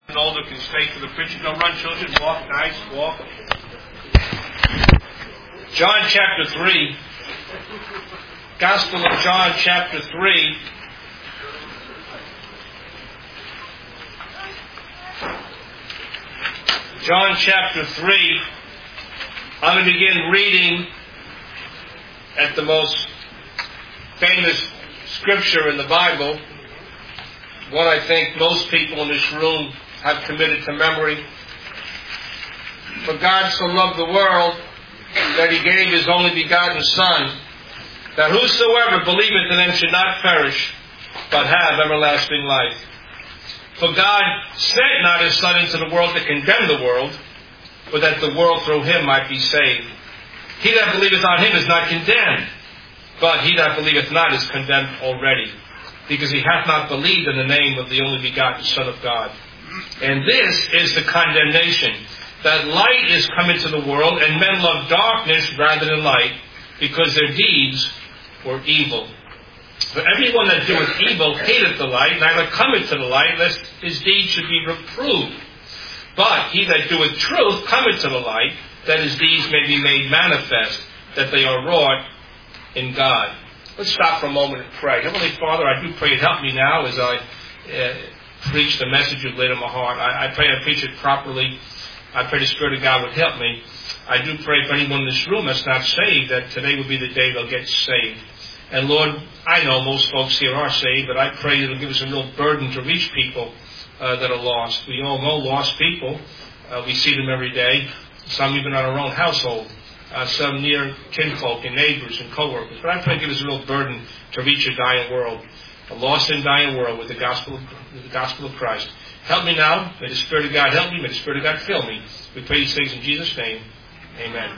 An older can stay for the preacher. Don't run, children. Walk, nice, walk. John chapter 3. Gospel of John chapter 3. John chapter 3. I'm going to begin reading at the most famous scripture in the Bible. What I think most people in this room have committed to memory. For God so loved the world that He gave His only begotten Son, that whosoever believeth in Him should not perish, but have everlasting life. For God sent not His Son into the world to condemn the world, but that the world through Him might be saved. He that believeth on Him is not condemned, but he that believeth not is condemned already, because he hath not believed in the name of the only begotten Son of God. And this is the condemnation, that light is come into the world, and men love darkness rather than light, because their deeds were evil. For everyone that doeth evil hateth the light, neither cometh to the light, lest his deeds should be reproved. But he that doeth truth cometh to the light, that his deeds may be made manifest, that they are wrought in God. Let's stop for a moment and pray. Heavenly Father, I do pray you'd help me now as I preach the message you've laid on my heart. I pray I preach it properly. I pray the Spirit of God would help me. I do pray for anyone in this room that's not saved, that today will be the day they'll get saved. And Lord, I know most folks here are saved, but I pray it'll give us a real burden to reach people that are lost. We all know lost people. We see them every day, some even in our own household. Some near kinfolk and neighbors and co-workers. But I pray give us a real burden to reach a dying world, a lost and dying world with the gospel of Christ. Help me now. May the Spirit of God help me. May the Spirit of God fill me. We pray these things in Jesus' name. Amen.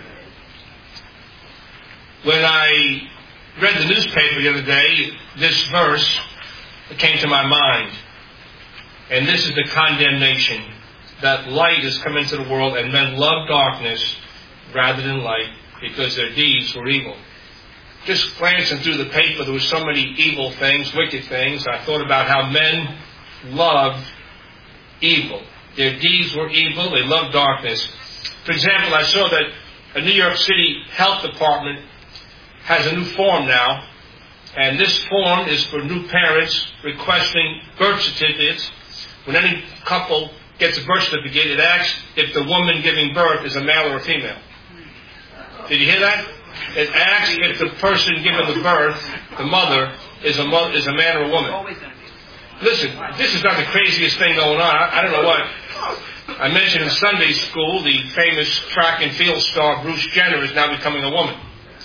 When I read the newspaper the other day, this verse came to my mind. And this is the condemnation, that light has come into the world and men love darkness rather than light, because their deeds were evil. Just glancing through the paper, there were so many evil things, wicked things. I thought about how men loved evil. Their deeds were evil. They loved darkness. For example, I saw that a New York City Health Department has a new form now, and this form is for new parents requesting birth certificates. When any couple gets a birth certificate, it asks if the woman giving birth is a male or a female. Did you hear that? It asks if the person giving the birth, the mother, is a man or a woman. Listen, this is not the craziest thing going on. I don't know what. I mentioned in Sunday school, the famous track and field star Bruce Jenner is now becoming a woman.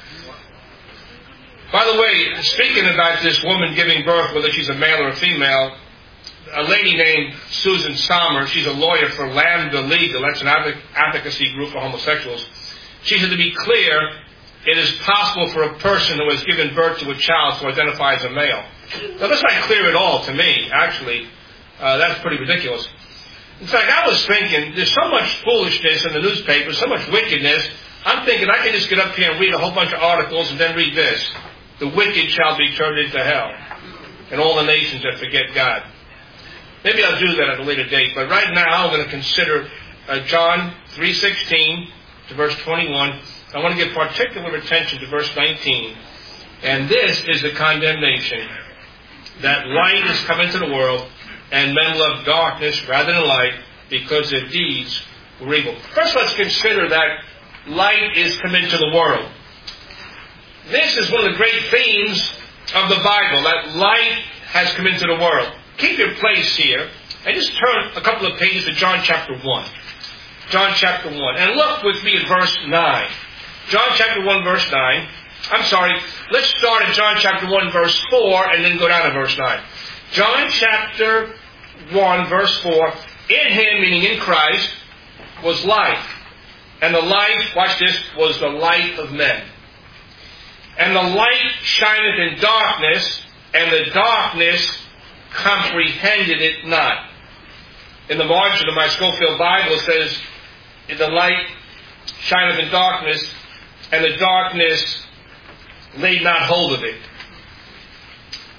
By the way, speaking about this woman giving birth, whether she's a male or a female, a lady named Susan Sommer, she's a lawyer for Lambda Legal, that's an advocacy group for homosexuals. She said, to be clear, it is possible for a person who has given birth to a child to identify as a male. Now, that's not clear at all to me, actually. That's pretty ridiculous. In fact, I was thinking, there's so much foolishness in the newspaper, so much wickedness. I'm thinking I can just get up here and read a whole bunch of articles and then read this. The wicked shall be turned into hell, and all the nations that forget God. Maybe I'll do that at a later date, but right now I'm going to consider John 3:16 to verse 21. I want to give particular attention to verse 19. And this is the condemnation, that light has come into the world, and men love darkness rather than light, because their deeds were evil. First, let's consider that light is come into the world. This is one of the great themes of the Bible, that light has come into the world. Keep your place here, and just turn a couple of pages to John chapter 1. John chapter 1. And look with me at verse 9. John chapter 1, verse 9. Let's start at John chapter 1, verse 4, and then go down to verse 9. John chapter 1, verse 4. In Him, meaning in Christ, was life. And the life, watch this, was the light of men. And the light shineth in darkness, and the darkness comprehended it not. In the margin of my Schofield Bible it says, the light shineth in darkness, and the darkness laid not hold of it.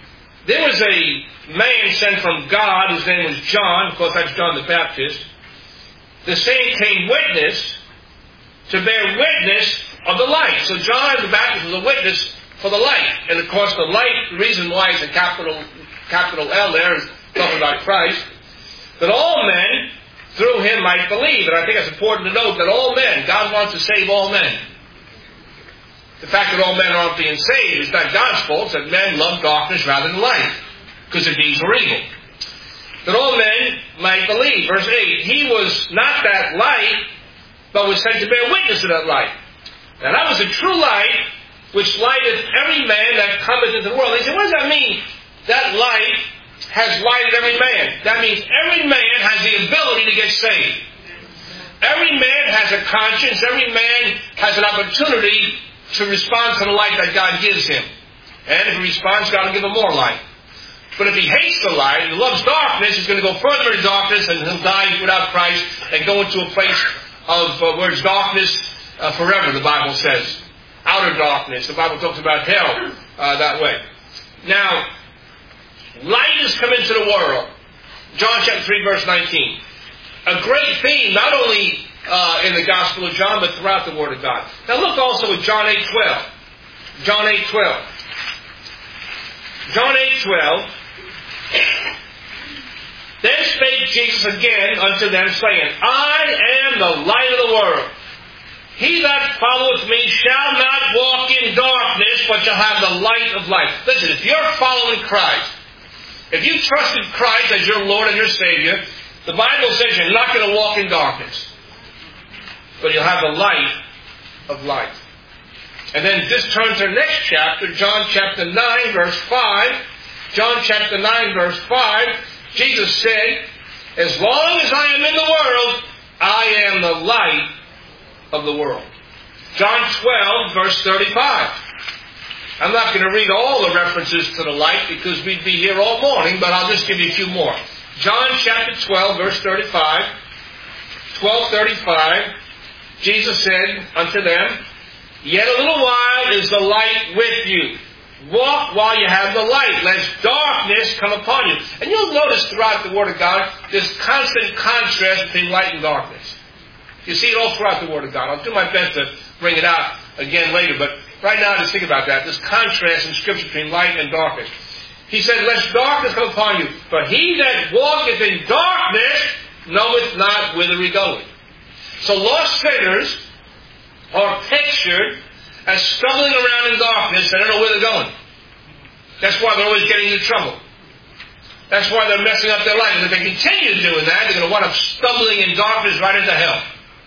There was a man sent from God, his name was John. Of course, that's John the Baptist. The same came witness to bear witness of the light. So John the Baptist was a witness for the light. And of course, the light, the reason why it's a capital L there is talking about Christ, that all men through him might believe. And I think it's important to note that all men, God wants to save all men. The fact that all men aren't being saved is not God's fault. It's that men love darkness rather than light, because the deeds were evil. That all men might believe. Verse 8, he was not that light, but was sent to bear witness to that light. Now that was a true light, which lighteth every man that cometh into the world. They say, what does that mean? That light has lighted every man. That means every man has the ability to get saved. Every man has a conscience. Every man has an opportunity to respond to the light that God gives him. And if he responds, God will give him more light. But if he hates the light, he loves darkness, he's going to go further into darkness, and he'll die without Christ and go into a place of where it's darkness forever, the Bible says. Outer darkness. The Bible talks about hell that way. Now, light has come into the world. John chapter 3, verse 19. A great theme, not only in the Gospel of John, but throughout the Word of God. Now look also at John 8:12. John 8:12. John 8:12. Then spake Jesus again unto them, saying, I am the light of the world. He that followeth me shall not walk in darkness, but shall have the light of life. Listen, if you're following Christ, if you trusted Christ as your Lord and your Savior, the Bible says you're not going to walk in darkness, but you'll have the light of life. And then just turn to the next chapter, John chapter 9, verse 5. John chapter 9, verse 5, Jesus said, as long as I am in the world, I am the light of the world. John 12, verse 35. I'm not going to read all the references to the light because we'd be here all morning, but I'll just give you a few more. John chapter 12, verse 35. 12:35. Jesus said unto them, yet a little while is the light with you. Walk while you have the light, lest darkness come upon you. And you'll notice throughout the Word of God, this constant contrast between light and darkness. You see it all throughout the Word of God. I'll do my best to bring it out again later, but right now just think about that. This contrast in Scripture between light and darkness. He said, lest darkness come upon you. But he that walketh in darkness knoweth not whither he goeth. So lost sinners are pictured as stumbling around in darkness. They don't know where they're going. That's why they're always getting into trouble. That's why they're messing up their life. And if they continue doing that, they're going to wind up stumbling in darkness right into hell.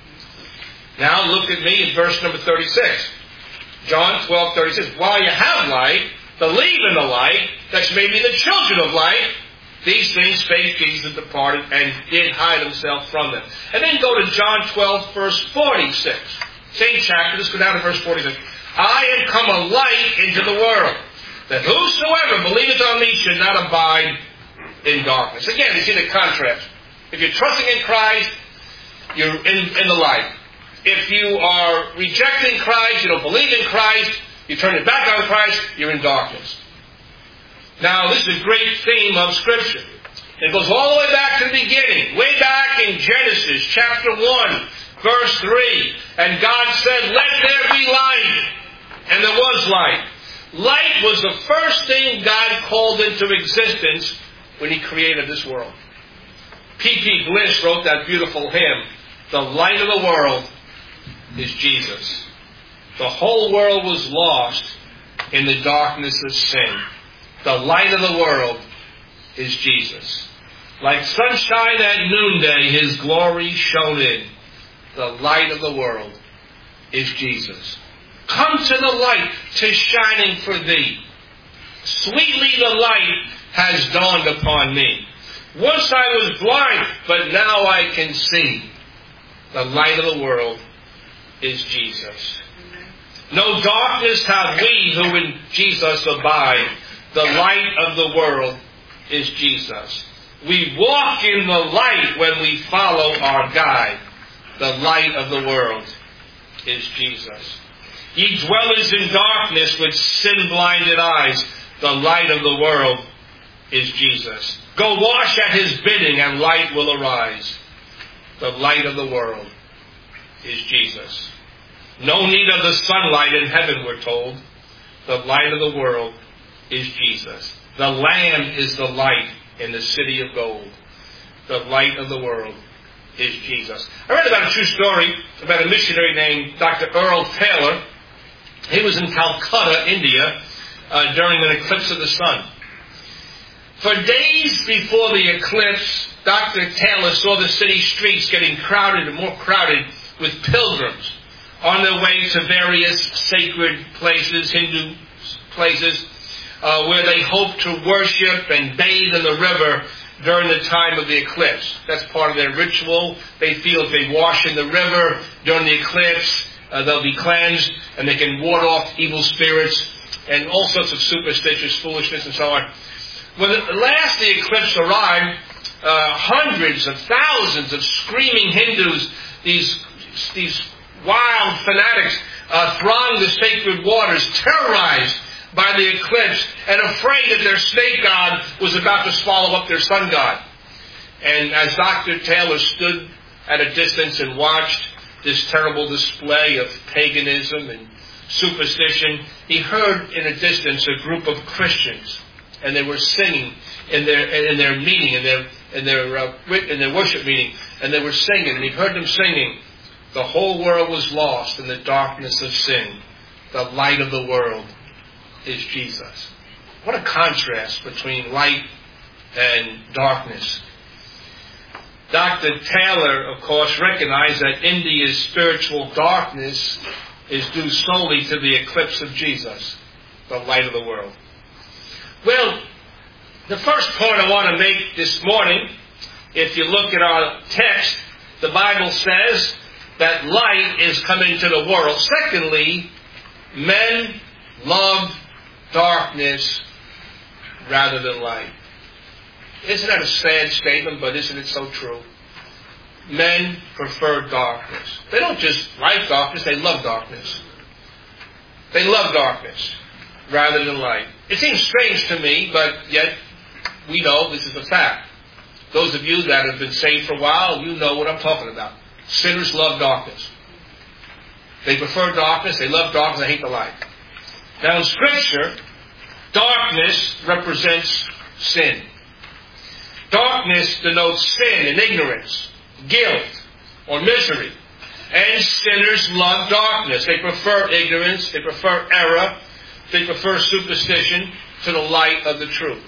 Now look at me in verse number 36. John 12:36. While you have light, believe in the light, that you may be the children of light. These things spake Jesus, departed, and did hide himself from them. And then go to John 12, verse 46. Same chapter, let's go down to verse 46. I am come a light into the world, that whosoever believeth on me should not abide in darkness. Again, you see the contrast. If you're trusting in Christ, you're in the light. If you are rejecting Christ, you don't believe in Christ, you turn your back on Christ, you're in darkness. Now, this is a great theme of Scripture. It goes all the way back to the beginning, way back in Genesis chapter 1, verse 3. And God said, let there be light. And there was light. Light was the first thing God called into existence when He created this world. P.P. Bliss wrote that beautiful hymn, the light of the world is Jesus. The whole world was lost in the darkness of sin. The light of the world is Jesus. Like sunshine at noonday, His glory shone in. The light of the world is Jesus. Come to the light, 'tis shining for thee. Sweetly the light has dawned upon me. Once I was blind, but now I can see. The light of the world is Jesus. No darkness have we who in Jesus abide. The light of the world is Jesus. We walk in the light when we follow our guide. The light of the world is Jesus. Ye dwellers in darkness with sin-blinded eyes, the light of the world is Jesus. Go wash at his bidding and light will arise. The light of the world is Jesus. No need of the sunlight in heaven, we're told. The light of the world is Jesus. The Lamb is the light in the city of gold. The light of the world is Jesus. I read about a true story about a missionary named Dr. Earl Taylor. He was in Calcutta, India, during an eclipse of the sun. For days before the eclipse, Dr. Taylor saw the city streets getting crowded and more crowded with pilgrims on their way to various sacred places, Hindu places, where they hope to worship and bathe in the river during the time of the eclipse. That's part of their ritual. They feel if they wash in the river during the eclipse, they'll be cleansed and they can ward off evil spirits and all sorts of superstitious foolishness and so on. When at last the eclipse arrived, hundreds of thousands of screaming Hindus, these wild fanatics, thronged the sacred waters, terrorized by the eclipse and afraid that their snake god was about to swallow up their sun god. And as Dr. Taylor stood at a distance and watched this terrible display of paganism and superstition, he heard in a distance a group of Christians, and they were singing in their meeting, in their worship meeting, and they were singing, and he heard them singing, "The whole world was lost in the darkness of sin. The light of the world is Jesus." What a contrast between light and darkness. Dr. Taylor, of course, recognized that India's spiritual darkness is due solely to the eclipse of Jesus, the light of the world. Well, the first point I want to make this morning, if you look at our text, the Bible says that light is coming to the world. Secondly, men love darkness rather than light. Isn't that a sad statement, but isn't it so true? Men prefer darkness. They don't just like darkness, they love darkness. They love darkness rather than light. It seems strange to me, but yet we know this is a fact. Those of you that have been saved for a while, you know what I'm talking about. Sinners love darkness. They prefer darkness, they love darkness, they hate the light. Now in Scripture, darkness represents sin. Darkness denotes sin and ignorance, guilt, or misery. And sinners love darkness. They prefer ignorance, they prefer error, they prefer superstition to the light of the truth.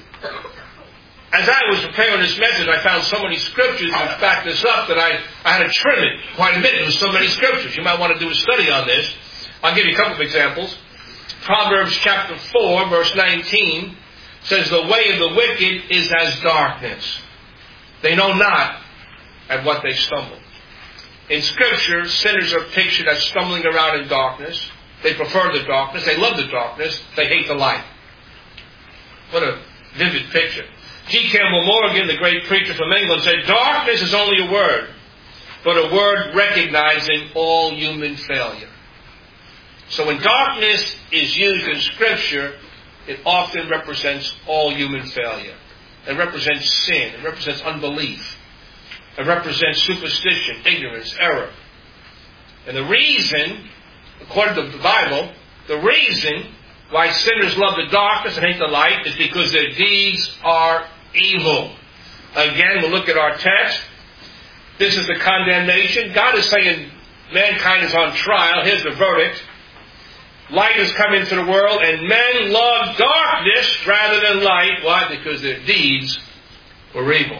As I was preparing this message, I found so many scriptures which back this up that I had to trim it quite a bit. There was so many scriptures. You might want to do a study on this. I'll give you a couple of examples. Proverbs chapter 4, verse 19 says, "The way of the wicked is as darkness. They know not at what they stumble." In Scripture, sinners are pictured as stumbling around in darkness. They prefer the darkness. They love the darkness. They hate the light. What a vivid picture. G. Campbell Morgan, the great preacher from England, said, "Darkness is only a word, but a word recognizing all human failure." So when darkness is used in Scripture, it often represents all human failure. It represents sin. It represents unbelief. It represents superstition, ignorance, error. And the reason, according to the Bible, the reason why sinners love the darkness and hate the light is because their deeds are evil. Again, we'll look at our text. This is the condemnation. God is saying mankind is on trial. Here's the verdict. Light has come into the world, and men love darkness rather than light. Why? Because their deeds were evil.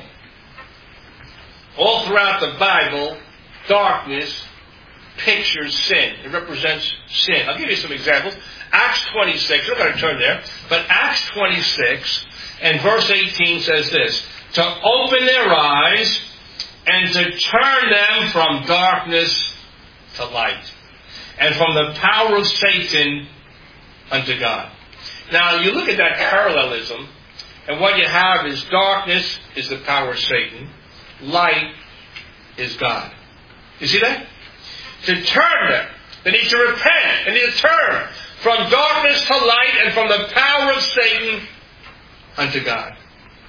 All throughout the Bible, darkness pictures sin. It represents sin. I'll give you some examples. Acts 26, you're going to turn there, but Acts 26 and verse 18 says this, "To open their eyes and to turn them from darkness to light, and from the power of Satan unto God." Now, you look at that parallelism, and what you have is darkness is the power of Satan. Light is God. You see that? To turn them, they need to repent. They need to turn from darkness to light and from the power of Satan unto God.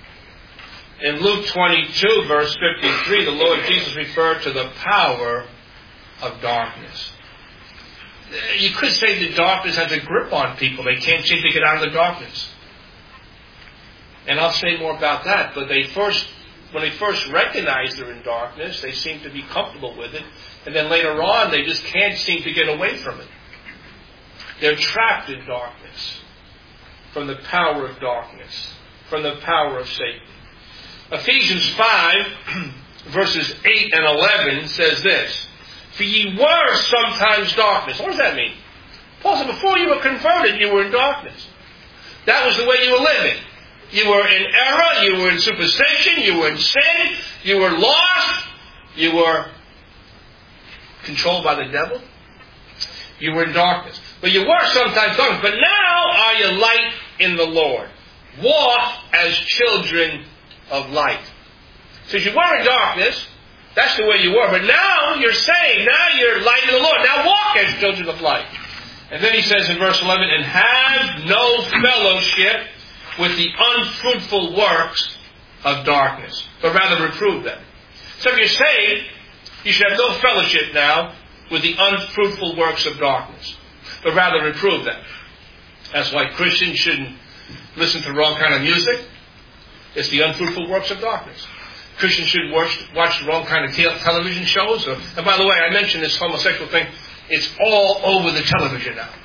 In Luke 22, verse 53, the Lord Jesus referred to the power of darkness. You could say that darkness has a grip on people. They can't seem to get out of the darkness. And I'll say more about that. But when they first recognize they're in darkness, they seem to be comfortable with it. And then later on, they just can't seem to get away from it. They're trapped in darkness from the power of darkness, from the power of Satan. Ephesians 5, verses 8 and 11 says this: "For ye were sometimes darkness." What does that mean? Paul said, before you were converted, you were in darkness. That was the way you were living. You were in error, you were in superstition, you were in sin, you were lost, you were controlled by the devil. You were in darkness. But you were sometimes darkness. But now are you light in the Lord. Walk as children of light. So you were in darkness. That's the way you were. But now you're saved. Now you're light in the Lord. Now walk as children of light. And then he says in verse 11, "And have no fellowship with the unfruitful works of darkness, but rather reprove them." So if you're saved, you should have no fellowship now with the unfruitful works of darkness, but rather reprove them. That's why Christians shouldn't listen to the wrong kind of music. It's the unfruitful works of darkness. Christians shouldn't watch the wrong kind of television shows. And by the way, I mentioned this homosexual thing. It's all over the television now.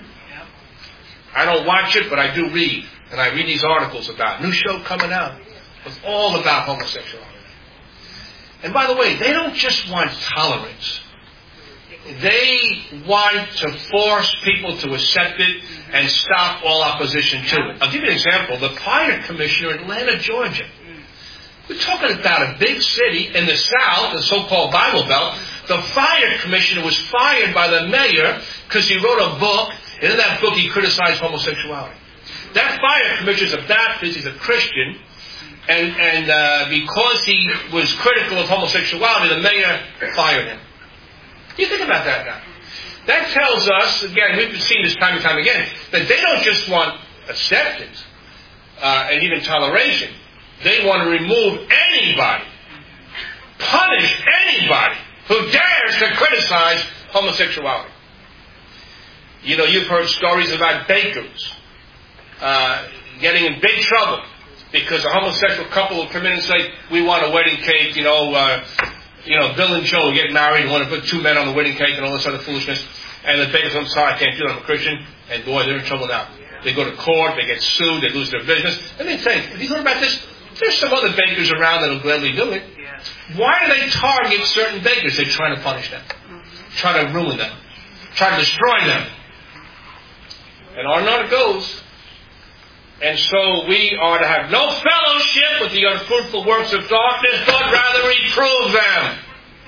I don't watch it, but I do read. And I read these articles about new show coming out. It's all about homosexuality. And by the way, they don't just want tolerance. They want to force people to accept it and stop all opposition to it. I'll give you an example. The fire commissioner in Atlanta, Georgia. We're talking about a big city in the South, the so-called Bible Belt. The fire commissioner was fired by the mayor because he wrote a book, and in that book he criticized homosexuality. That fire commissioner is a Baptist, he's a Christian, and because he was critical of homosexuality, the mayor fired him. You think about that now. That tells us, again, we've been seeing this time and time again, that they don't just want acceptance and even toleration. They want to remove anybody, punish anybody who dares to criticize homosexuality. You know, you've heard stories about bakers getting in big trouble because a homosexual couple will come in and say, "We want a wedding cake, Bill and Joe will get married and want to put two men on the wedding cake," and all this other foolishness. And the baker's, "I'm sorry, I can't do it, I'm a Christian." And boy, they're in trouble now. They go to court, they get sued, they lose their business. And they think, have you heard about this? There's some other bakers around that will gladly do it. Yeah. Why do they target certain bakers? They're trying to punish them. Try to ruin them. Try to destroy them. And on and on it goes. And so we are to have no fellowship with the unfruitful works of darkness, but rather reprove them.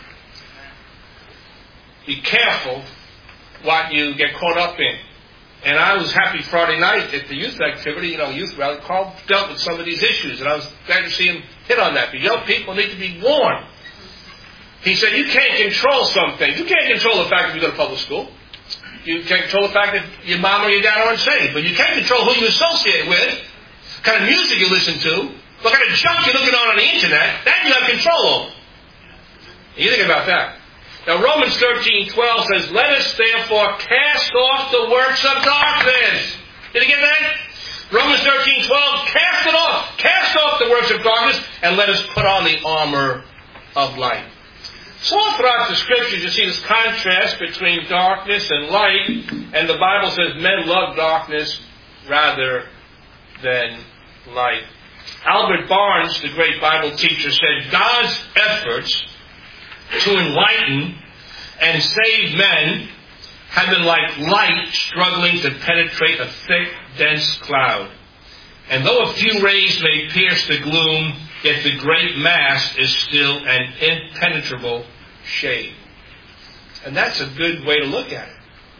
Be careful what you get caught up in. And I was happy Friday night at the youth activity, youth rally. Carl dealt with some of these issues, and I was glad to see him hit on that. But young people need to be warned. He said, you can't control some things. You can't control the fact that you go to public school. You can't control the fact that your mom or your dad aren't saved. But you can control who you associate with, what kind of music you listen to, what kind of junk you're looking on the internet. That you have control over. You think about that. Now Romans 13:12 says, "Let us therefore cast off the works of darkness." Did you get that? Romans 13:12, cast it off. Cast off the works of darkness and let us put on the armor of light. So all throughout the Scriptures you see this contrast between darkness and light, and the Bible says men love darkness rather than light. Albert Barnes, the great Bible teacher, said God's efforts to enlighten and save men have been like light struggling to penetrate a thick, dense cloud. And though a few rays may pierce the gloom, yet the great mass is still an impenetrable shade. And that's a good way to look at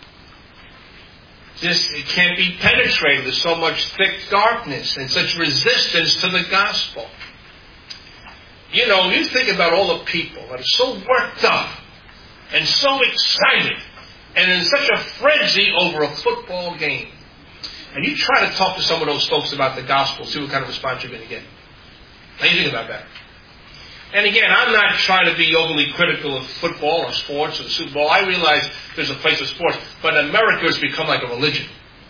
it. It can't be penetrated. There's so much thick darkness and such resistance to the gospel. You think about all the people that are so worked up and so excited and in such a frenzy over a football game. And you try to talk to some of those folks about the gospel, see what kind of response you're going to get. How do you think about that? And again, I'm not trying to be overly critical of football or sports or the Super Bowl. I realize there's a place for sports. But America has become like a religion.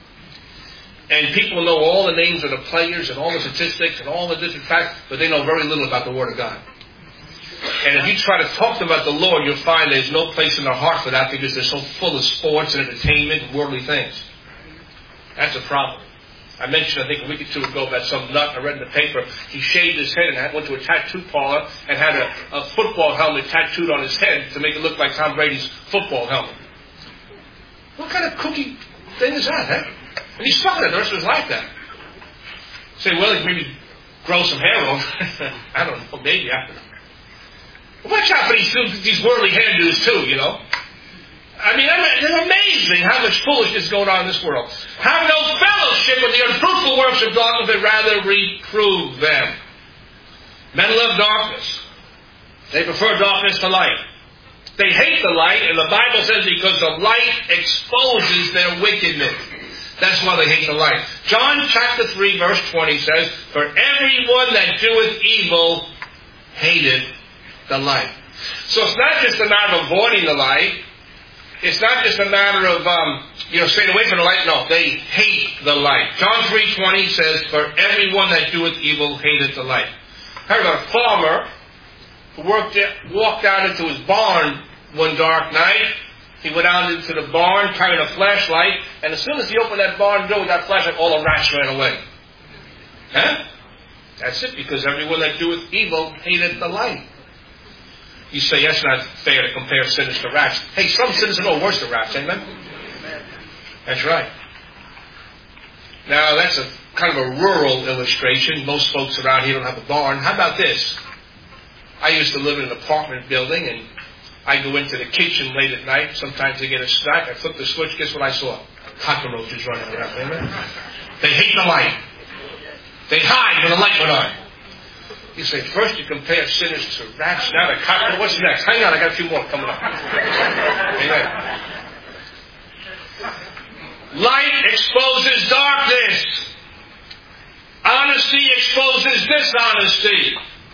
And people know all the names of the players and all the statistics and all the different facts, but they know very little about the Word of God. And if you try to talk to them about the Lord, you'll find there's no place in their heart for that because they're so full of sports and entertainment and worldly things. That's a problem. I mentioned, I think, a week or two ago about some nut I read in the paper. He shaved his head and went to a tattoo parlor and had a football helmet tattooed on his head to make it look like Tom Brady's football helmet. What kind of cookie thing is that, huh? And he's stuck there the rest of his life that. Say, well, he maybe grow some hair on. I don't know, maybe after. Watch out for these worldly hairdos too, you know. I mean, it's amazing how much foolishness is going on in this world. Have no fellowship with the unfruitful works of darkness, but rather reprove them. Men love darkness. They prefer darkness to light. They hate the light, and the Bible says because the light exposes their wickedness. That's why they hate the light. John chapter 3, verse 20 says, for everyone that doeth evil hateth the light. So it's not just a matter of avoiding the light. It's not just a matter of, staying away from the light. No, they hate the light. John 3:20 says, for everyone that doeth evil hateth the light. I heard about a farmer who walked out into his barn one dark night. He went out into the barn carrying a flashlight, and as soon as he opened that barn door with that flashlight, all the rats ran away. Huh? That's it, because everyone that doeth evil hateth the light. You say, that's not fair to compare sinners to rats. Hey, some sinners are no worse than rats, amen? That's right. Now, that's a kind of a rural illustration. Most folks around here don't have a barn. How about this? I used to live in an apartment building, and I go into the kitchen late at night. Sometimes I get a snack. I flip the switch. Guess what I saw? Cockroaches running around. Amen? They hate the light. They hide when the light went on. You say, first you compare sinners to rats, now to cockroaches. What's next? Hang on, I got a few more coming up. Amen. Light exposes darkness. Honesty exposes dishonesty.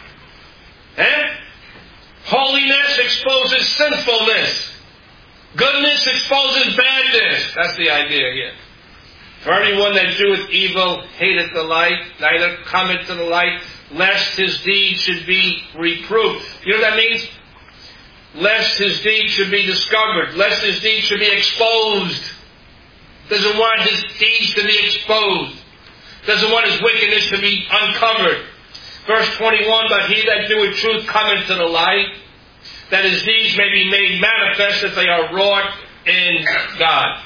Holiness exposes sinfulness. Goodness exposes badness. That's the idea here. For everyone that doeth evil hateth the light, neither cometh to the light, lest his deed should be reproved. You know what that means? Lest his deed should be discovered. Lest his deed should be exposed. Doesn't want his deeds to be exposed. Doesn't want his wickedness to be uncovered. Verse 21, but he that doeth truth cometh to the light, that his deeds may be made manifest that they are wrought in God.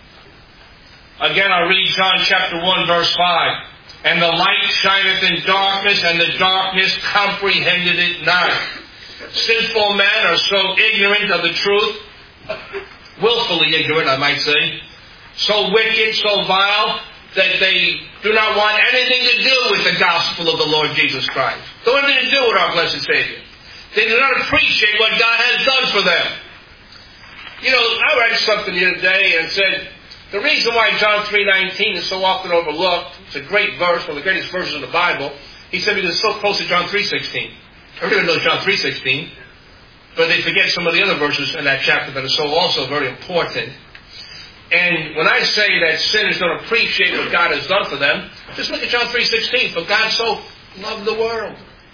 Again, I'll read John chapter 1, verse 5. And the light shineth in darkness, and the darkness comprehended it not. Sinful men are so ignorant of the truth, willfully ignorant, I might say, so wicked, so vile, that they do not want anything to do with the gospel of the Lord Jesus Christ. Don't have anything to do with our blessed Savior. They do not appreciate what God has done for them. You know, I read something the other day and said, the reason why John 3:19 is so often overlooked, it's a great verse, one of the greatest verses in the Bible, he said because it's so close to John 3:16. Everybody knows John 3:16, but they forget some of the other verses in that chapter that are so also very important. And when I say that sinners don't appreciate what God has done for them, just look at John 3:16. For God so loved the world.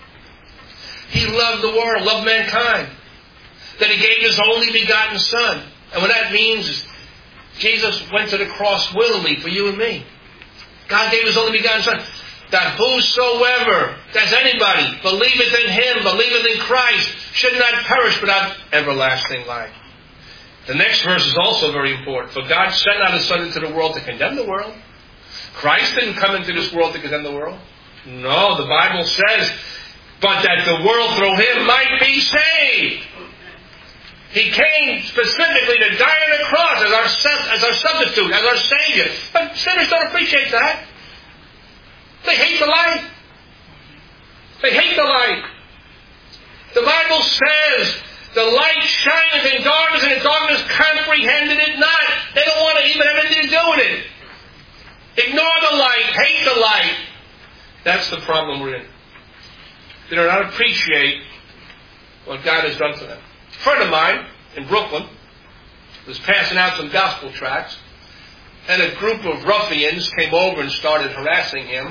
He loved the world, loved mankind, that He gave His only begotten Son. And what that means is Jesus went to the cross willingly for you and me. God gave His only begotten Son. That whosoever, that's anybody, believeth in Him, believeth in Christ, should not perish but have everlasting life. The next verse is also very important. For God sent not His Son into the world to condemn the world. Christ didn't come into this world to condemn the world. No, the Bible says, but that the world through Him might be saved. He came specifically to die on the cross as our substitute, as our Savior. But sinners don't appreciate that. They hate the light. They hate the light. The Bible says, the light shineth in darkness, and the darkness comprehended it not. They don't want to even have anything to do with it. Ignore the light. Hate the light. That's the problem we're in. They do not appreciate what God has done for them. A friend of mine in Brooklyn was passing out some gospel tracts, and a group of ruffians came over and started harassing him.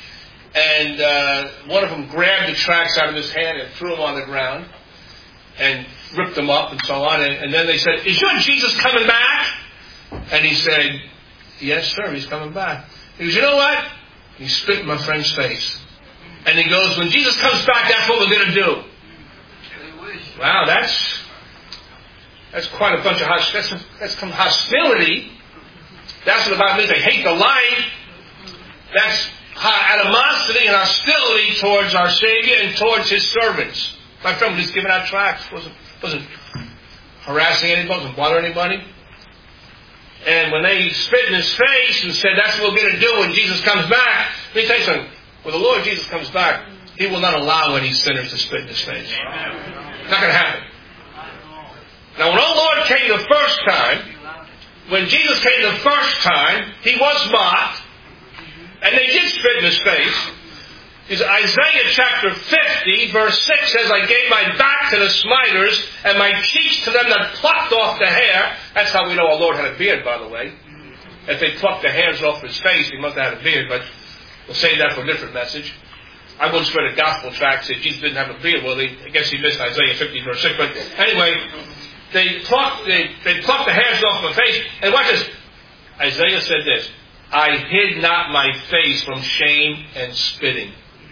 And one of them grabbed the tracts out of his hand and threw them on the ground and ripped them up and so on. And then they said, "Is your Jesus coming back?" And he said, "Yes, sir, he's coming back." He goes, "You know what?" He spit in my friend's face. And he goes, "When Jesus comes back, that's what we're going to do." Wow, that's quite a bunch of that's some hostility. That's what the Bible means. They hate the light. That's animosity and hostility towards our Savior and towards His servants. My friend was just giving out tracts, wasn't harassing anybody, wasn't bothering anybody. And when they spit in his face and said, "That's what we're going to do when Jesus comes back," let me tell you something. When the Lord Jesus comes back, He will not allow any sinners to spit in His face. It's not going to happen. Now, when our Lord came the first time, when Jesus came the first time, He was mocked, and they did spit in His face. Isaiah chapter 50, verse 6 says, "I gave my back to the smiters, and my cheeks to them that plucked off the hair." That's how we know our Lord had a beard, by the way. If they plucked the hairs off His face, He must have had a beard, but we'll save that for a different message. I once read a gospel tract that Jesus didn't have a beard. Well, I guess he missed Isaiah 50, verse 6. But anyway, they plucked the hairs off my face. And watch this. Isaiah said this, "I hid not my face from shame and spitting."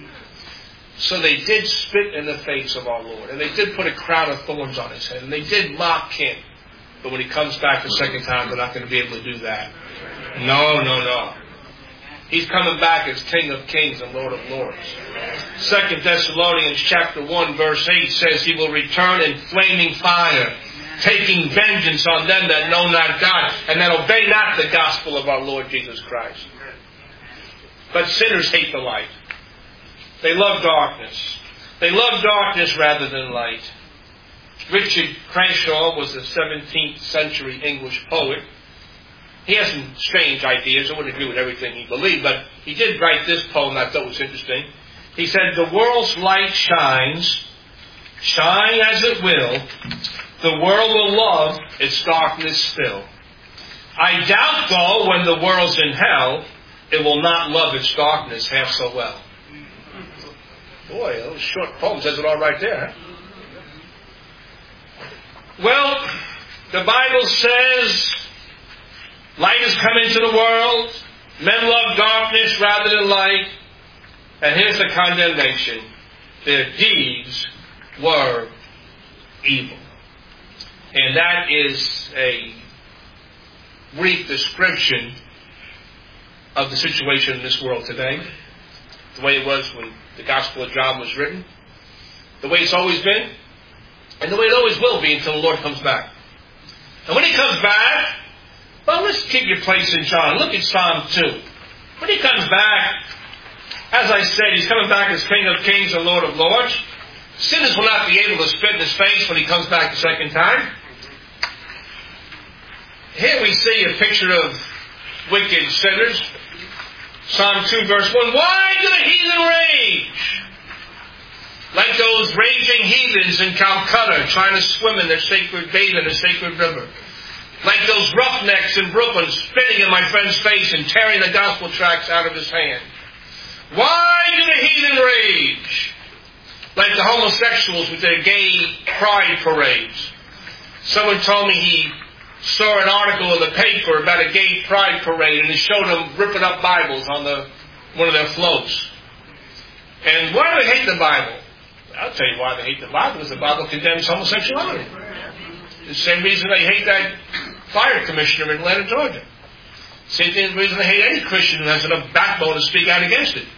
So they did spit in the face of our Lord. And they did put a crown of thorns on His head. And they did mock Him. But when He comes back the second time, they're not going to be able to do that. No. He's coming back as King of Kings and Lord of Lords. 2 Thessalonians chapter 1 verse 8 says He will return in flaming fire, taking vengeance on them that know not God and that obey not the gospel of our Lord Jesus Christ. But sinners hate the light. They love darkness. They love darkness rather than light. Richard Crashaw was a 17th century English poet. He has some strange ideas. I wouldn't agree with everything he believed, but he did write this poem that I thought was interesting. He said, "The world's light shines, shine as it will. The world will love its darkness still. I doubt, though, when the world's in hell, it will not love its darkness half so well." Boy, those short poem says it all right there. Well, the Bible says light has come into the world. Men love darkness rather than light. And here's the condemnation. Their deeds were evil. And that is a brief description of the situation in this world today. The way it was when the Gospel of John was written. The way it's always been. And the way it always will be until the Lord comes back. And when He comes back, well, let's keep your place in John. Look at Psalm 2. When He comes back, as I said, He's coming back as King of Kings and Lord of Lords. Sinners will not be able to spit in His face when He comes back the second time. Here we see a picture of wicked sinners. Psalm 2 verse 1. "Why do the heathen rage? Like those raging heathens in Calcutta trying to swim in their sacred, bathe in a sacred river. Like those roughnecks in Brooklyn spitting in my friend's face and tearing the gospel tracts out of his hand. Why do the heathen rage? Like the homosexuals with their gay pride parades. Someone told me he saw an article in the paper about a gay pride parade and it showed them ripping up Bibles on one of their floats. And why do they hate the Bible? I'll tell you why they hate the Bible, because the Bible condemns homosexuality. The same reason they hate that fire commissioner in Atlanta, Georgia. Same reason they hate any Christian who has enough backbone to speak out against it.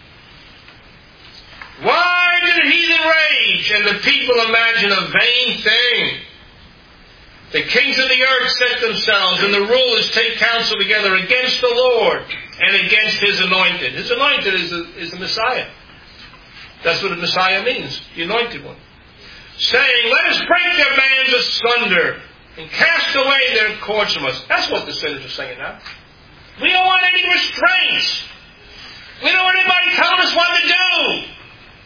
Why do the heathen rage and the people imagine a vain thing? The kings of the earth set themselves and the rulers take counsel together against the Lord and against His anointed. His anointed is the Messiah. That's what the Messiah means, the anointed one. Saying, "Let us break their bands asunder and cast away their cords from us." That's what the sinners are saying now. We don't want any restraints. We don't want anybody telling us what to do.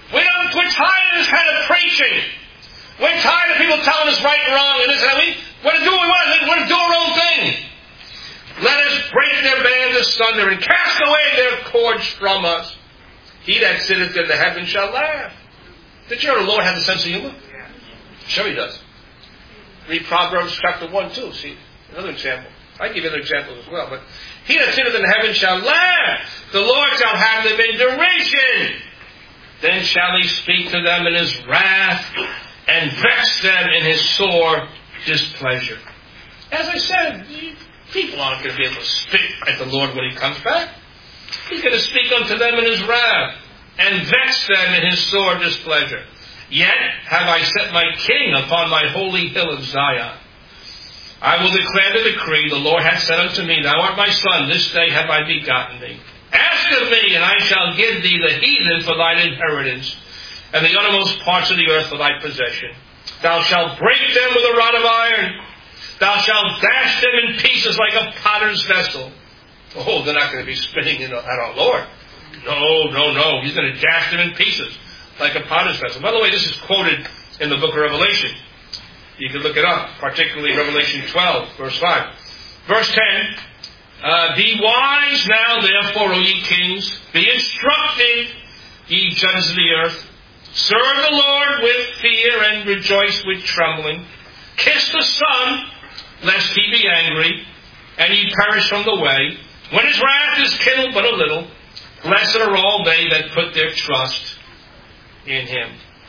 We're tired of this kind of preaching. We're tired of people telling us right and wrong and this and that. We want to do what we want. We want to do our own thing. Let us break their bands asunder and cast away their cords from us. He that sitteth in the heaven shall laugh. Did you know the Lord has a sense of humor? Sure He does. Read Proverbs chapter 1 too. See, another example. I give you other examples as well. But he that sitteth in heaven shall laugh. The Lord shall have them in derision. Then shall He speak to them in His wrath and vex them in His sore displeasure. As I said, people aren't going to be able to spit at the Lord when He comes back. He's going to speak unto them in His wrath and vex them in His sore displeasure. Yet have I set my King upon my holy hill of Zion. I will declare the decree. The Lord hath said unto me, Thou art my son, this day have I begotten thee. Ask of me, and I shall give thee the heathen for thine inheritance, and the uttermost parts of the earth for thy possession. Thou shalt break them with a rod of iron. Thou shalt dash them in pieces like a potter's vessel. Oh, they're not going to be spitting at our Lord. No. He's going to dash them in pieces like a potter's vessel. By the way, this is quoted in the book of Revelation. You can look it up, particularly Revelation 12, verse 5. Verse 10, Be wise now, therefore, O ye kings. Be instructed, ye judges of the earth. Serve the Lord with fear and rejoice with trembling. Kiss the Son, lest He be angry, and ye perish from the way. When His wrath is kindled but a little, blessed are all they that put their trust in Him.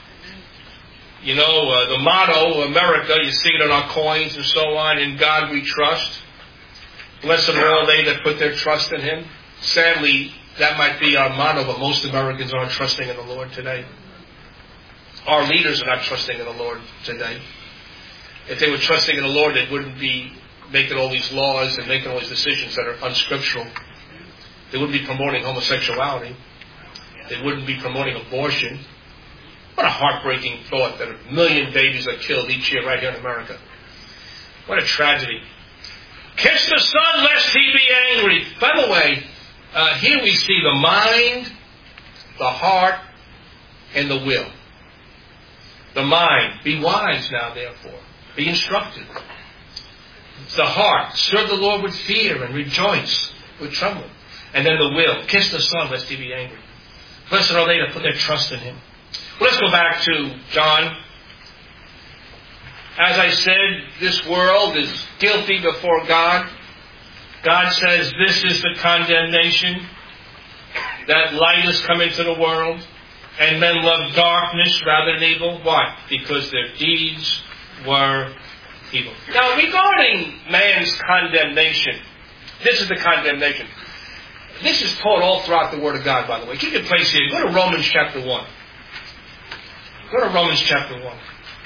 You know, the motto, America, you see it on our coins and so on, in God we trust. Blessed are all they that put their trust in Him. Sadly, that might be our motto, but most Americans aren't trusting in the Lord today. Our leaders are not trusting in the Lord today. If they were trusting in the Lord, they wouldn't be making all these laws and making all these decisions that are unscriptural. They wouldn't be promoting homosexuality. They wouldn't be promoting abortion. What a heartbreaking thought that 1 million babies are killed each year right here in America. What a tragedy. Kiss the Son lest He be angry. By the way, here we see the mind, the heart, and the will. The mind, be wise now therefore. Be instructed. The heart, serve the Lord with fear and rejoice with trembling. And then the will, kiss the Son lest He be angry. Blessed are they that put their trust in Him. Well, let's go back to John. As I said, this world is guilty before God. God says this is the condemnation, that light has come into the world, and men love darkness rather than evil. Why? Because their deeds were evil. Now, regarding man's condemnation, this is the condemnation. This is taught all throughout the Word of God, by the way. Keep your place here. Go to Romans chapter 1. Go to Romans chapter 1.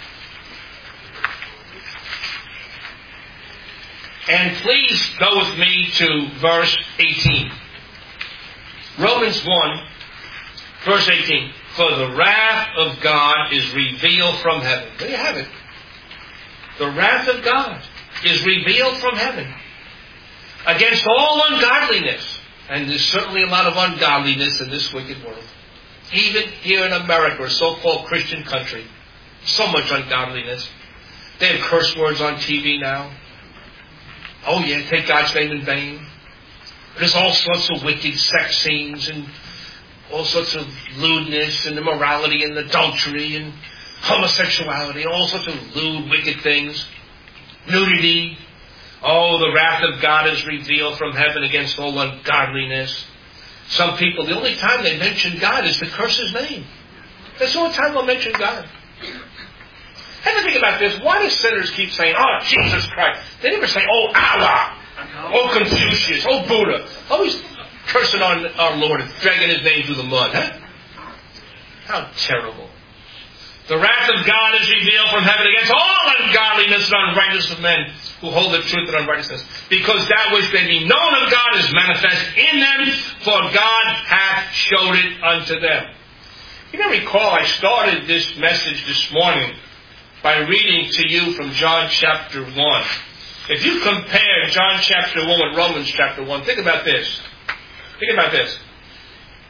And please go with me to verse 18. Romans 1, verse 18. For the wrath of God is revealed from heaven. There you have it. The wrath of God is revealed from heaven against all ungodliness. And there's certainly a lot of ungodliness in this wicked world. Even here in America, a so-called Christian country, so much ungodliness. They have curse words on TV now. Oh yeah, take God's name in vain. There's all sorts of wicked sex scenes and all sorts of lewdness and immorality and adultery and homosexuality, all sorts of lewd, wicked things. Nudity. Oh, the wrath of God is revealed from heaven against all ungodliness. Some people, the only time they mention God is to curse His name. That's the only time they'll mention God. Have to think about this. Why do sinners keep saying, oh, Jesus Christ? They never say, oh, Allah. Oh, Confucius. Oh, Buddha. Always cursing on our Lord and dragging His name through the mud. Huh? How terrible. The wrath of God is revealed from heaven against all ungodliness and unrighteousness of men who hold the truth in unrighteousness. Because that which may be known of God is manifest in them, for God hath showed it unto them. You may recall I started this message this morning by reading to you from John chapter 1. If you compare John chapter 1 with Romans chapter 1, think about this. Think about this.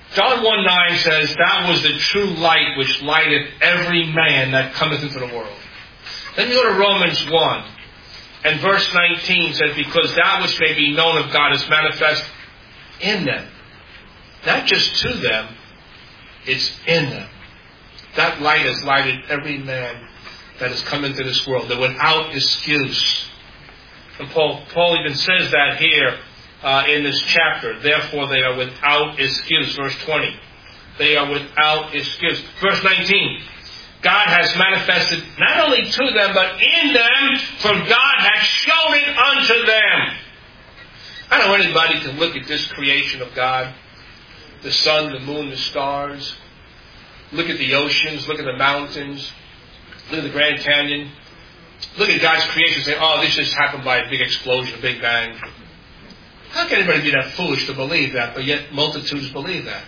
John 1:9 says, that was the true light which lighteth every man that cometh into the world. Then you go to Romans 1, and verse 19 says, because that which may be known of God is manifest in them. Not just to them, it's in them. That light has lighted every man that has come into this world. They're without excuse. And Paul even says that here in this chapter. Therefore they are without excuse. Verse 20. They are without excuse. Verse 19. God has manifested not only to them, but in them, for God has shown it unto them. I don't know anybody can look at this creation of God. The sun, the moon, the stars. Look at the oceans. Look at the mountains. Look at the Grand Canyon. Look at God's creation and say, oh, this just happened by a big explosion, a big bang. How can anybody be that foolish to believe that, but yet multitudes believe that?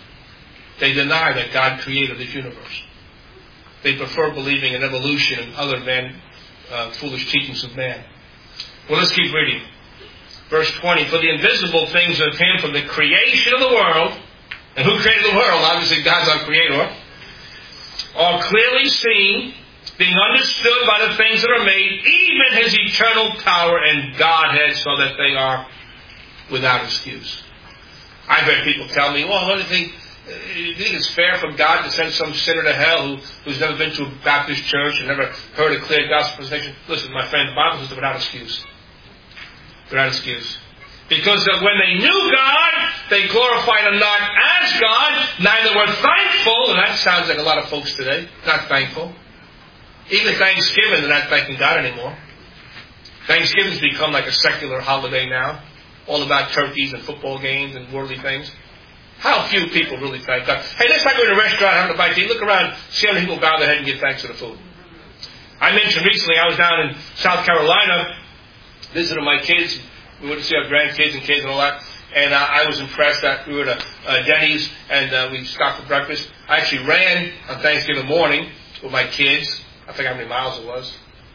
They deny that God created this universe. They prefer believing in evolution and other foolish teachings of man. Well, let's keep reading. Verse 20, for the invisible things of Him from the creation of the world, and who created the world? Obviously, God's our creator, are clearly seen, being understood by the things that are made, even His eternal power and Godhead, so that they are without excuse. I've heard people tell me, well, do you think it's fair for God to send some sinner to hell who's never been to a Baptist church and never heard a clear gospel presentation? Listen, my friend, the Bible says they're without excuse. Without excuse. Because when they knew God, they glorified Him not as God, neither were thankful, and that sounds like a lot of folks today, not thankful. Even Thanksgiving, they're not thanking God anymore. Thanksgiving's become like a secular holiday now, all about turkeys and football games and worldly things. How few people really thank God. Hey, next time you're in a restaurant having a bite to eat, look around, see how many people bow their head and give thanks to the food. I mentioned recently I was down in South Carolina visiting my kids. We went to see our grandkids and kids and all that. And I was impressed that we were at Denny's and we stopped for breakfast. I actually ran on Thanksgiving morning with my kids. I forget how many miles it was.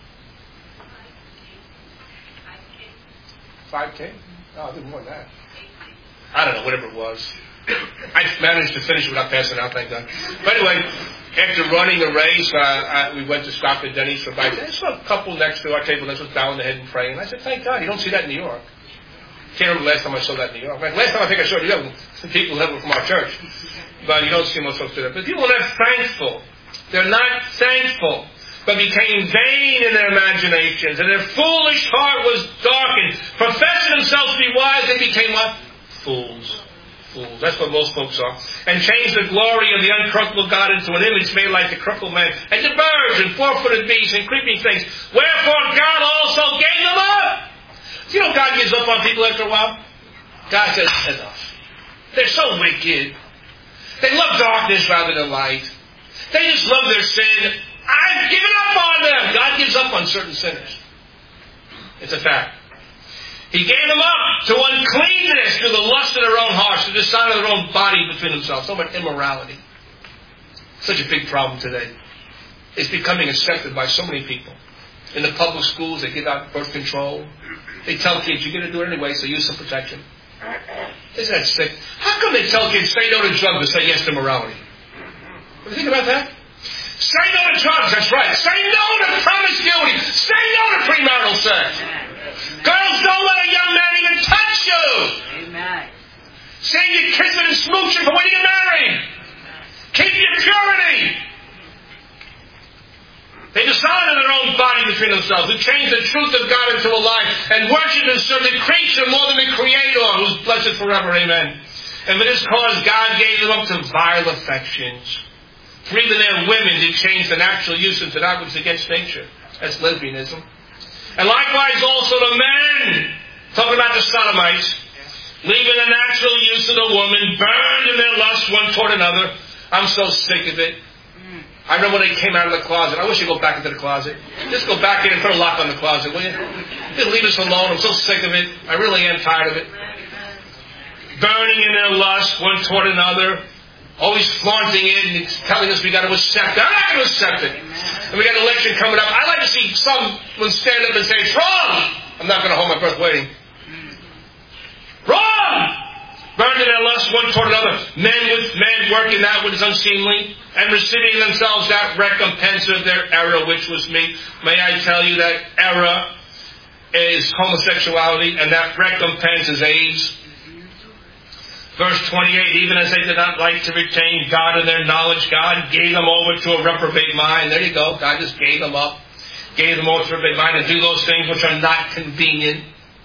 5K? No, it did more than that. I don't know, whatever it was. I managed to finish it without passing out, thank God. But anyway, after running the race, we went to stop at Denny's for bites. I saw a couple next to our table that was bowing their head and praying. And I said, thank God, you don't see that in New York. Can't remember the last time I saw that in New York. Last time I think I saw it in New York, the people that were from our church. But you don't see most folks do that. But people are not thankful. They're not thankful, but became vain in their imaginations, and their foolish heart was darkened. Professing themselves to be wise, they became what? Fools. Fools. That's what most folks are. And changed the glory of the uncorruptible God into an image made like the corruptible man, and to birds and four-footed beasts and creeping things. Wherefore God also gave them up. You know God gives up on people after a while? God says, enough. They're so wicked. They love darkness rather than light. They just love their sin. I've given up on them. God gives up on certain sinners. It's a fact. He gave them up to uncleanness, to the lust of their own hearts, to the desire of their own body between themselves. So much immorality. Such a big problem today. It's becoming accepted by so many people. In the public schools, they give out birth control. They tell kids, you're going to do it anyway, so use some protection. Isn't that sick? How come they tell kids, say no to drugs, but say yes to morality? Have you think about that? Say no to drugs, that's right. Say no to promiscuity. Say no to premarital sex. Girls, don't let a young man even touch you. Amen. Save your kissing and smooching for when you get married. Keep your purity. They dishonor their own body between themselves, who change the truth of God into a lie, and worship and serve the creature more than the Creator, who's blessed forever. Amen. And for this cause, God gave them up to vile affections. For even their women did change the natural use into that which is against nature. That's lesbianism. And likewise also the men, talking about the sodomites, leaving the natural use of the woman, burned in their lust one toward another. I'm so sick of it. I remember when they came out of the closet. I wish you'd go back into the closet. Just go back in and put a lock on the closet, will you? Just leave us alone. I'm so sick of it. I really am tired of it. Burning in their lust one toward another. Always flaunting it and telling us we got to accept it. I'm not going to accept it. And we got an election coming up. I'd like to see someone stand up and say, it's wrong. I'm not going to hold my breath waiting. Wrong! burned in their lust one toward another, men with men working that which is unseemly, and receiving themselves that recompense of their error, which was meat. May I tell you that error is homosexuality, and that recompense is AIDS. Verse 28, even as they did not like to retain God in their knowledge, God gave them over to a reprobate mind. There you go. God just gave them up. Gave them over to a reprobate mind to do those things which are not convenient,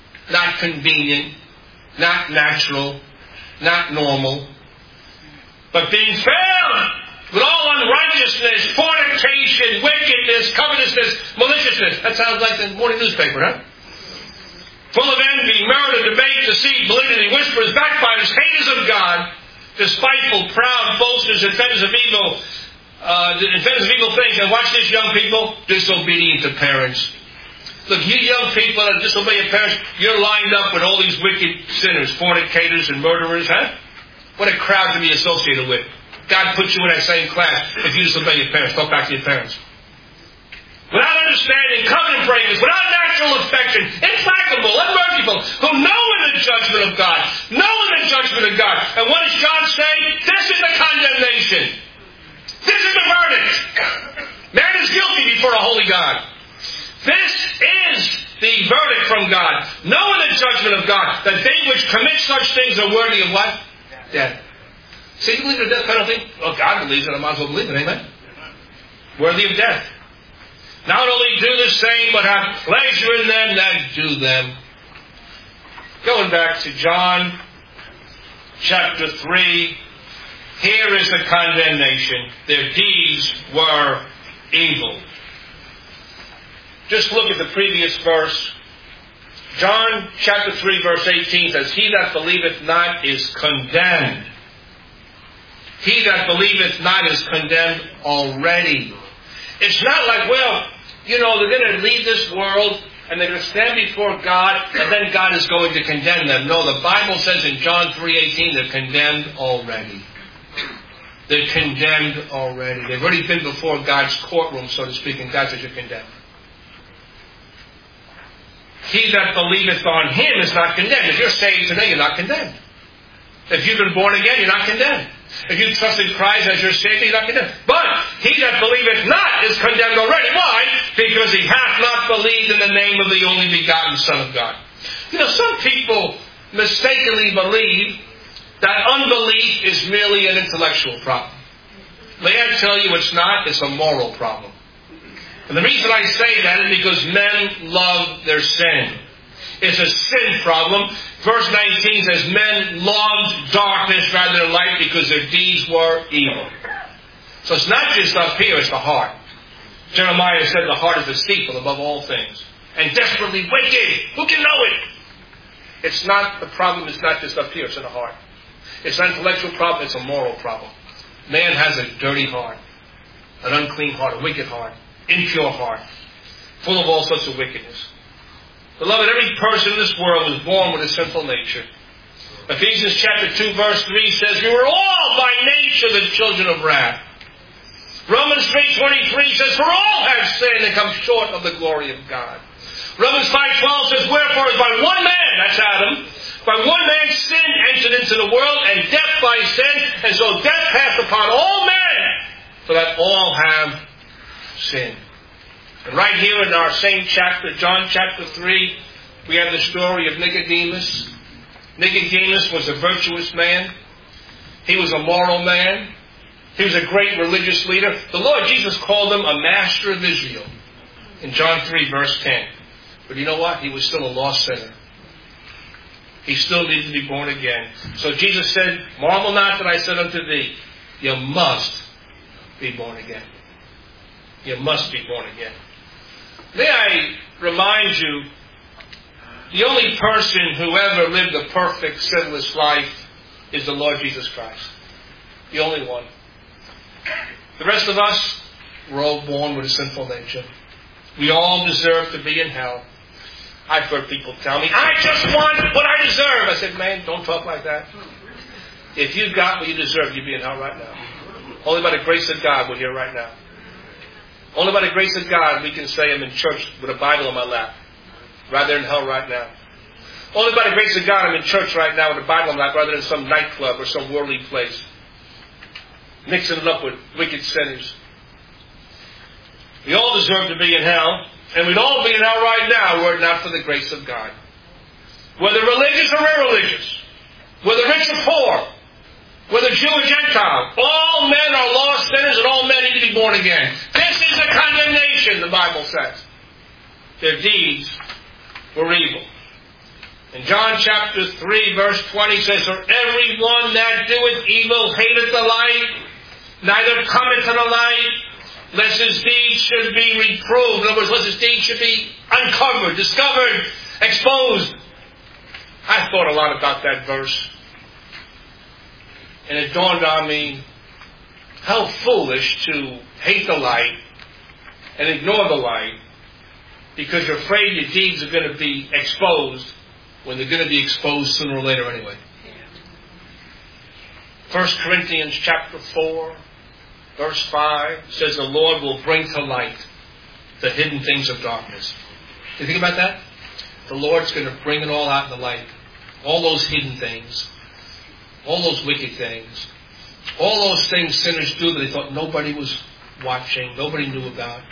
not natural, not normal. But being filled with all unrighteousness, fornication, wickedness, covetousness, maliciousness. That sounds like the morning newspaper, huh? Full of envy, murder, debate, deceit, malignity, whisperers, backbiters, haters of God, despiteful, proud, boasters, inventors of evil things. And watch this, young people, disobedient to parents. Look, you young people that disobey your parents, you're lined up with all these wicked sinners, fornicators and murderers, huh? What a crowd to be associated with. God put you in that same class if you disobey your parents. Talk back to your parents. Without understanding, covenant breakers, without natural affection, implacable, unmerciful, who know in the judgment of God. And what does John say? This is the condemnation. This is the verdict. Man is guilty before a holy God. This is the verdict from God. Know in the judgment of God that they which commit such things are worthy of what? Death. See, you believe in the death penalty? Well, God believes it. I might as well believe it. Amen? Worthy of death. Not only do the same, but have pleasure in them that do them. Going back to John chapter 3, here is the condemnation. Their deeds were evil. Just look at the previous verse. John chapter 3 verse 18 says, He that believeth not is condemned. He that believeth not is condemned already. It's not like, well, they're going to leave this world and they're going to stand before God and then God is going to condemn them. No, the Bible says in John 3:18 they're condemned already. They're condemned already. They've already been before God's courtroom, so to speak, and God says you're condemned. He that believeth on Him is not condemned. If you're saved today, you're not condemned. If you've been born again, you're not condemned. If you trust in Christ as your Savior, you're not condemned. But he that believeth not is condemned already. Why? Because he hath not believed in the name of the only begotten Son of God. Some people mistakenly believe that unbelief is merely an intellectual problem. May I tell you it's not? It's a moral problem. And the reason I say that is because men love their sin. It's a sin problem. Verse 19 says, men loved darkness rather than light because their deeds were evil. So it's not just up here, it's the heart. Jeremiah said the heart is deceitful above all things and desperately wicked. Who can know it? It's not, the problem is not just up here, it's in the heart. It's an intellectual problem, it's a moral problem. Man has a dirty heart, an unclean heart, a wicked heart, impure heart, full of all sorts of wickedness. Beloved, every person in this world was born with a sinful nature. Ephesians chapter 2 verse 3 says, we were all by nature the children of wrath. Romans 3:23 says, for all have sinned and come short of the glory of God. Romans 5:12 says, wherefore is by one man, that's Adam, by one man sin entered into the world, and death by sin, and so death passed upon all men, so that all have sinned. And right here in our same chapter, John chapter 3, we have the story of Nicodemus. Nicodemus was a virtuous man. He was a moral man. He was a great religious leader. The Lord Jesus called him a master of Israel in John 3 verse 10. But you know what? He was still a lost sinner. He still needed to be born again. So Jesus said, marvel not that I said unto thee, you must be born again. You must be born again. May I remind you, the only person who ever lived a perfect, sinless life is the Lord Jesus Christ. The only one. The rest of us, we're all born with a sinful nature. We all deserve to be in hell. I've heard people tell me, I just want what I deserve. I said, man, don't talk like that. If you got what you deserve, you'd be in hell right now. Only by the grace of God we're here right now. Only by the grace of God we can say I'm in church with a Bible in my lap, rather than hell right now. Only by the grace of God I'm in church right now with a Bible in my lap rather than some nightclub or some worldly place. Mixing it up with wicked sinners. We all deserve to be in hell, and we'd all be in hell right now were it not for the grace of God. Whether religious or irreligious, whether rich or poor, whether Jew or Gentile, all men are lost sinners and all men need to be born again. This is a condemnation, the Bible says. Their deeds were evil. In John chapter 3, verse 20 says, For everyone that doeth evil hateth the light, neither cometh to the light, lest his deeds should be reproved. In other words, lest his deeds should be uncovered, discovered, exposed. I thought a lot about that verse. And it dawned on me how foolish to hate the light and ignore the light because you're afraid your deeds are going to be exposed when they're going to be exposed sooner or later anyway. 1 Corinthians chapter 4, verse 5 says the Lord will bring to light the hidden things of darkness. Do you think about that? The Lord's going to bring it all out in the light. All those hidden things. All those wicked things. All those things sinners do that they thought nobody was watching, nobody knew about.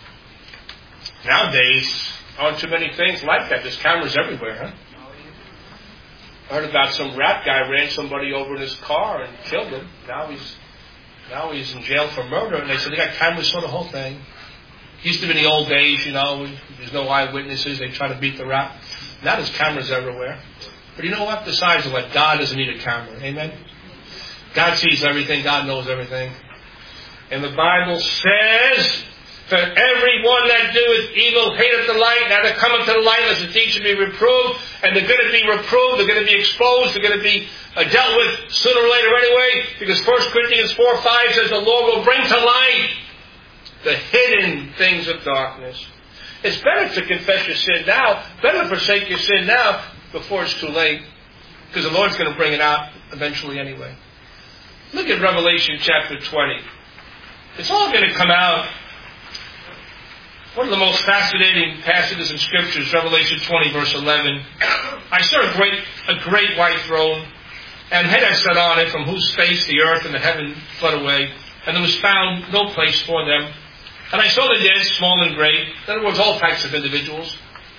Nowadays, aren't too many things like that. There's cameras everywhere, huh? I heard about some rat guy ran somebody over in his car and killed him. Now he's in jail for murder, and they said they got cameras for the whole thing. Used to be in the old days, there's no eyewitnesses, they try to beat the rap. Now there's cameras everywhere. But you know what? Besides what, God doesn't need a camera. Amen? God sees everything. God knows everything. And the Bible says, For everyone that doeth evil hateth the light, neither cometh to the light, lest his deeds should be reproved. And they're going to be reproved, they're going to be exposed, they're going to be dealt with sooner or later anyway. Because 1 Corinthians 4:5 says the Lord will bring to light the hidden things of darkness. It's better to confess your sin now, better to forsake your sin now, before it's too late. Because the Lord's going to bring it out eventually anyway. Look at Revelation chapter 20. It's all going to come out. One of the most fascinating passages in Scripture is Revelation 20, verse 11. I saw a great white throne, and head I sat on it, from whose face the earth and the heaven fled away, and there was found no place for them. And I saw the dead, small and great. In other words, all types of individuals.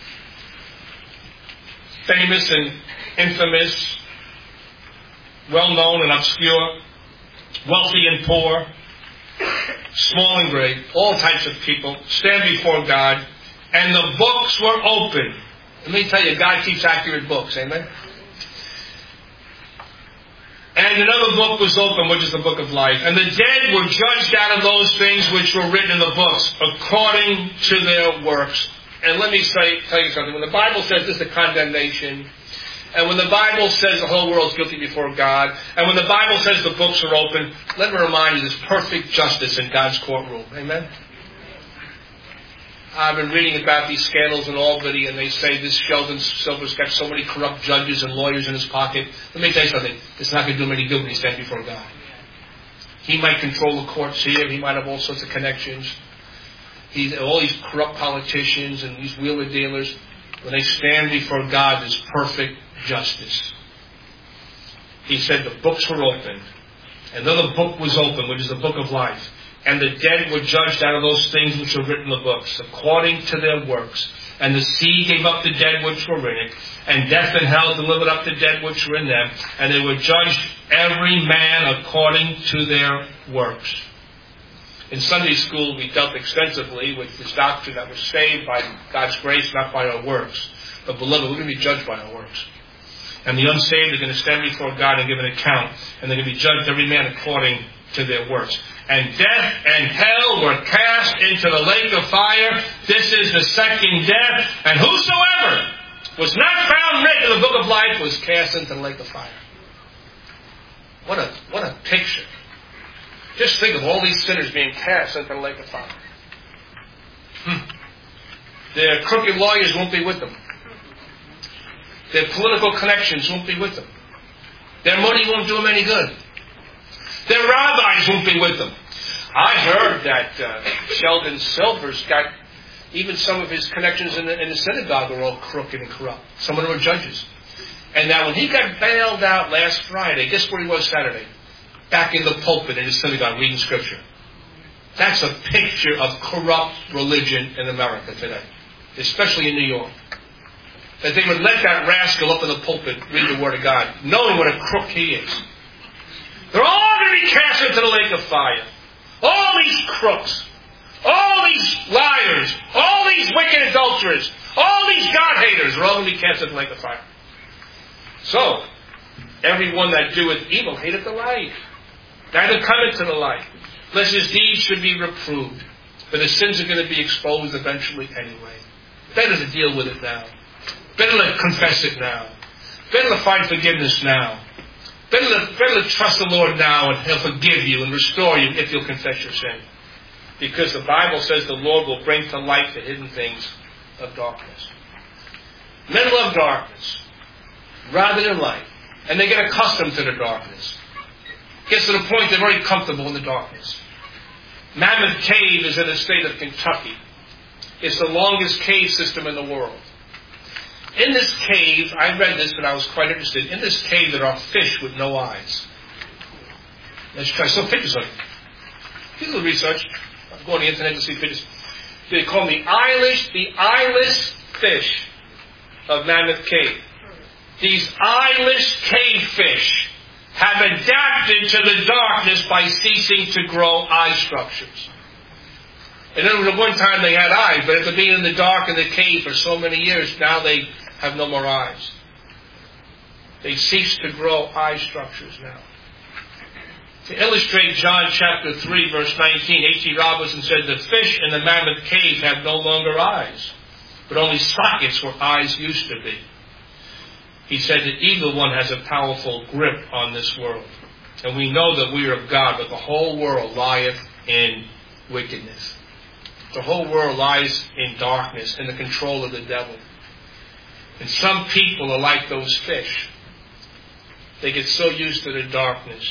Famous and infamous, well-known and obscure, wealthy and poor, small and great, all types of people stand before God, and the books were open. Let me tell you, God keeps accurate books, amen? And another book was open, which is the book of life. And the dead were judged out of those things which were written in the books, according to their works. And let me tell you something. When the Bible says this is a condemnation, and when the Bible says the whole world's guilty before God, and when the Bible says the books are open, let me remind you there's perfect justice in God's courtroom. Amen? I've been reading about these scandals in Albany, and they say this Sheldon Silver's got so many corrupt judges and lawyers in his pocket. Let me tell you something. It's not going to do him any good when he stands before God. He might control the courts here. He might have all sorts of connections. All these corrupt politicians and these wheeler dealers, when they stand before God, there's perfect justice. He said the books were opened. Another book was opened, which is the book of life. And the dead were judged out of those things which were written in the books, according to their works. And the sea gave up the dead which were in it, and death and hell delivered up the dead which were in them. And they were judged every man according to their works. In Sunday school, we dealt extensively with this doctrine that we're saved by God's grace, not by our works. But beloved, we're going to be judged by our works. And the unsaved are going to stand before God and give an account. And they're going to be judged every man according to their works. And death and hell were cast into the lake of fire. This is the second death. And whosoever was not found written in the book of life was cast into the lake of fire. What a picture. Just think of all these sinners being cast into the lake of fire. Their crooked lawyers won't be with them. Their political connections won't be with them. Their money won't do them any good. Their rabbis won't be with them. I heard that Sheldon Silver's got Even some of his connections in the synagogue are all crooked and corrupt. Some of them are judges. And now when he got bailed out last Friday, guess where he was Saturday? Back in the pulpit in his synagogue reading Scripture. That's a picture of corrupt religion in America today, especially in New York. That they would let that rascal up in the pulpit read the Word of God, knowing what a crook he is. They're all going to be cast into the lake of fire. All these crooks, all these liars, all these wicked adulterers, all these God-haters are all going to be cast into the lake of fire. So, everyone that doeth evil hateth the light, neither cometh to the light, lest his deeds should be reproved. For the sins are going to be exposed eventually anyway. Better to deal with it now. Better to confess it now. Better to find forgiveness now. Better to trust the Lord now, and He'll forgive you and restore you if you'll confess your sin. Because the Bible says the Lord will bring to light the hidden things of darkness. Men love darkness rather than light. And they get accustomed to the darkness. Gets to the point they're very comfortable in the darkness. Mammoth Cave is in the state of Kentucky. It's the longest cave system in the world. In this cave, I read this and I was quite interested. In this cave there are fish with no eyes. Let's try some pictures of it. Do a little research. I'll go on the internet to see pictures. They call them the eyeless fish of Mammoth Cave. These eyeless cave fish have adapted to the darkness by ceasing to grow eye structures. And then at one time they had eyes, but after being in the dark in the cave for so many years, now they have no more eyes. They cease to grow eye structures now. To illustrate John chapter 3, verse 19, H.G. Robinson said, the fish in the Mammoth Cave have no longer eyes, but only sockets where eyes used to be. He said the evil one has a powerful grip on this world. And we know that we are of God, but the whole world lieth in wickedness. The whole world lies in darkness, in the control of the devil. And some people are like those fish. They get so used to the darkness.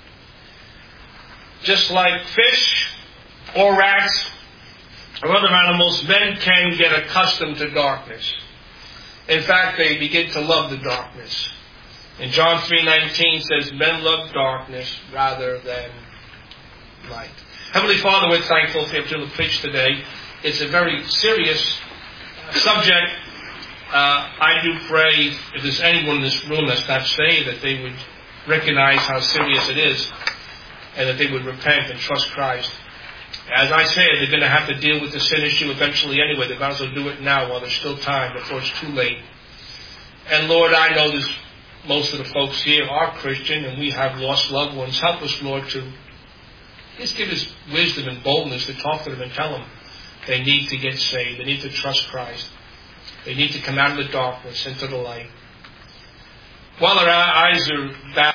Just like fish or rats or other animals, men can get accustomed to darkness. In fact, they begin to love the darkness. And John 3:19 says, men love darkness rather than light. Heavenly Father, we're thankful for the opportunity to preach today. It's a very serious subject. I do pray if there's anyone in this room that's not saved, that they would recognize how serious it is and that they would repent and trust Christ. As I said, they're going to have to deal with the sin issue eventually anyway. They might as well do it now while there's still time before it's too late. And Lord, I know there's most of the folks here are Christian and we have lost loved ones. Help us, Lord, to just give us wisdom and boldness to talk to them and tell them they need to get saved. They need to trust Christ. They need to come out of the darkness into the light. While our eyes are back